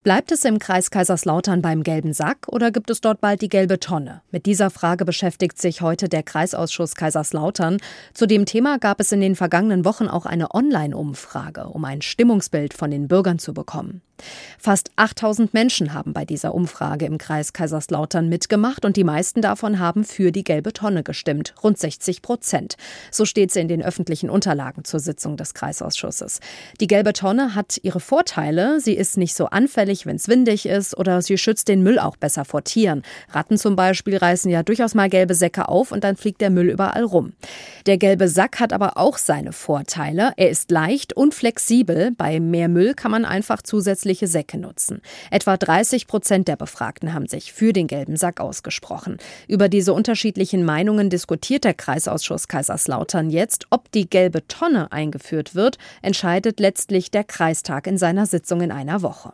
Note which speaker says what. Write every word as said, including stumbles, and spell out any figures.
Speaker 1: Bleibt es im Kreis Kaiserslautern beim gelben Sack oder gibt es dort bald die gelbe Tonne? Mit dieser Frage beschäftigt sich heute der Kreisausschuss Kaiserslautern. Zu dem Thema gab es in den vergangenen Wochen auch eine Online-Umfrage, um ein Stimmungsbild von den Bürgern zu bekommen. Fast achttausend Menschen haben bei dieser Umfrage im Kreis Kaiserslautern mitgemacht und die meisten davon haben für die gelbe Tonne gestimmt, rund sechzig Prozent. So steht es in den öffentlichen Unterlagen zur Sitzung des Kreisausschusses. Die gelbe Tonne hat ihre Vorteile. Sie ist nicht so anfällig, wenn es windig ist, oder sie schützt den Müll auch besser vor Tieren. Ratten zum Beispiel reißen ja durchaus mal gelbe Säcke auf und dann fliegt der Müll überall rum. Der gelbe Sack hat aber auch seine Vorteile. Er ist leicht und flexibel. Bei mehr Müll kann man einfach zusätzliche Säcke nutzen. Etwa dreißig Prozent der Befragten haben sich für den gelben Sack ausgesprochen. Über diese unterschiedlichen Meinungen diskutiert der Kreisausschuss Kaiserslautern jetzt. Ob die gelbe Tonne eingeführt wird, entscheidet letztlich der Kreistag in seiner Sitzung in einer Woche.